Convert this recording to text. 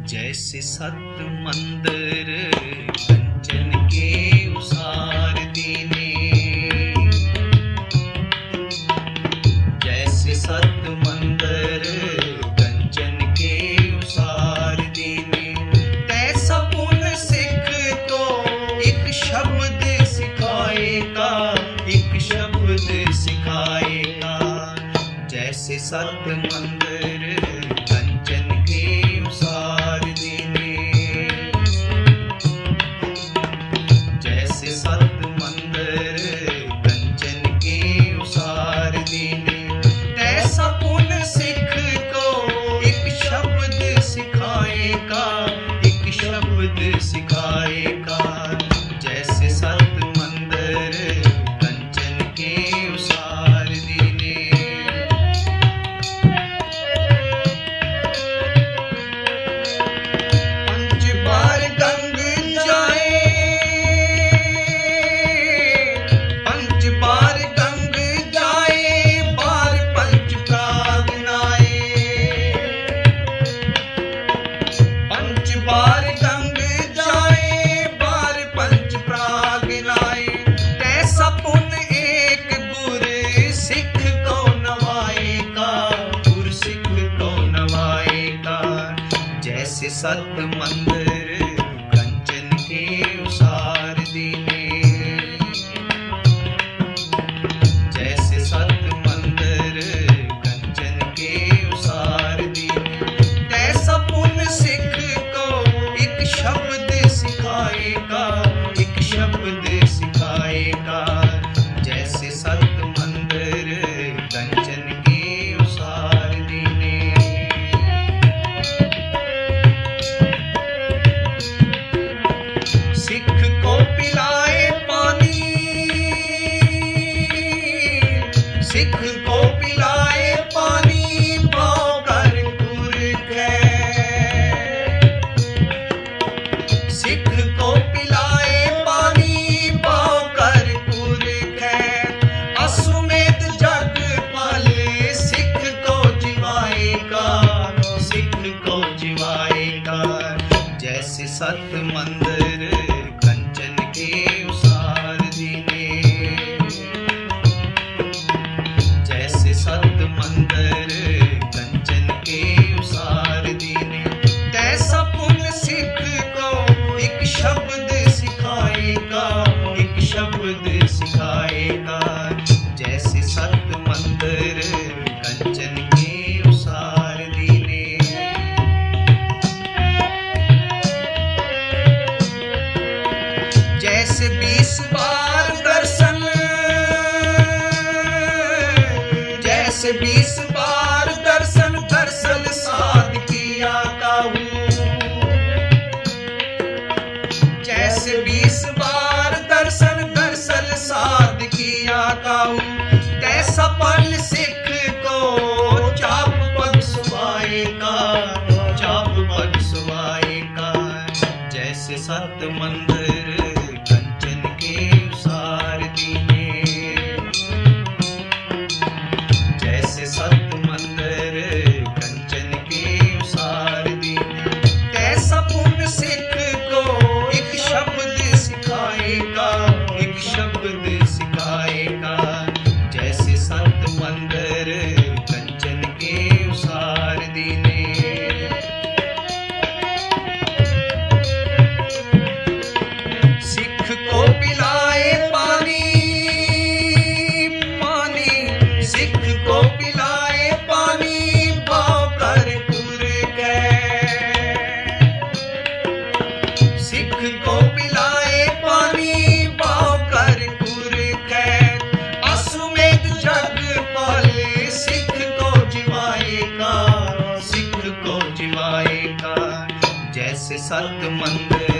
जैसे सत मंदिर कंचन के उसार दीने, जैसे सत मंदिर कंचन के उसार दीने, तैसा पुन सिख को एक शब्द सिखाएगा, एक शब्द सिखाएगा। जैसे सत मंदिर कंचन के उसार दीने, जैसे सत मंदिर कंचन के उसार दीने, तैसा पुन सिख को एक शब्द सिखाएगा, एक शब्द सिखाएगा। जैसे सत मंदिर कंचन के उसार दीने। पंच बार गंग जाए, पंच बार गंग जाए, बार पंच प्राग नाए। पंच बार गंग जाए, बार पंच प्राग नाए, तैसा पुन एक गुर सिख को नवाएगा, गुर सिख को नवाएगा। जैसे सत मंदिर कंचन के उसार दीने, जैसे सत मंदिर कंचन के उसार दीने, तैसा पुन सिख को एक शब्द सिखाएगा, एक शब्द सिखाएगा। जैसे सत मंदिर कंचन के उसार दीने। सिख को पिलाए पानी, सिख को पिलाए पानी, पाँव कर पुरख है। सिख को पिलाए पानी, पाँव कर पुरख है। अश्वमेध जग पाले, सिख को जिवाएगा, सिख को जिवाएगा। जैसे सत मंदिर कंचन के उसार दीने, जैसे सत मंदिर कंचन के उसार दीने, तैसा पुन सिख को एक शब्द सिखाएगा, एक शब्द सिखाएगा। जैसे सत मंदिर कंचन के उसार दीने। जैसे 20 बार दर्शन, जैसे 20 बार दर्शन, दर्शन साध किया काहू। जैसे 20 बार दर्शन, दर्शन साध किया काहू, तैसा पल सिख को चाप पग सुवाएगा, चाप पग सुवाएगा। जैसे सत मंदिर कंचन के उसार दीने, जैसे सत मंदिर कंचन के उसार दीने, तैसा पुन सिख को एक शब्द सिखाएगा, एक शब्द सिखाएगा। जैसे सत मंदिर कंचन के उसार दीने। सिख को पिलाए पानी, पानी, सिख को पिलाए पानी, भाव कर पुरख है। सिख को पिलाए पानी, भाव कर पुरख है। अश्वमेध जग पाले, सिख को जिवाएगा, सिख को जिवाएगा। जैसे सत मंदिर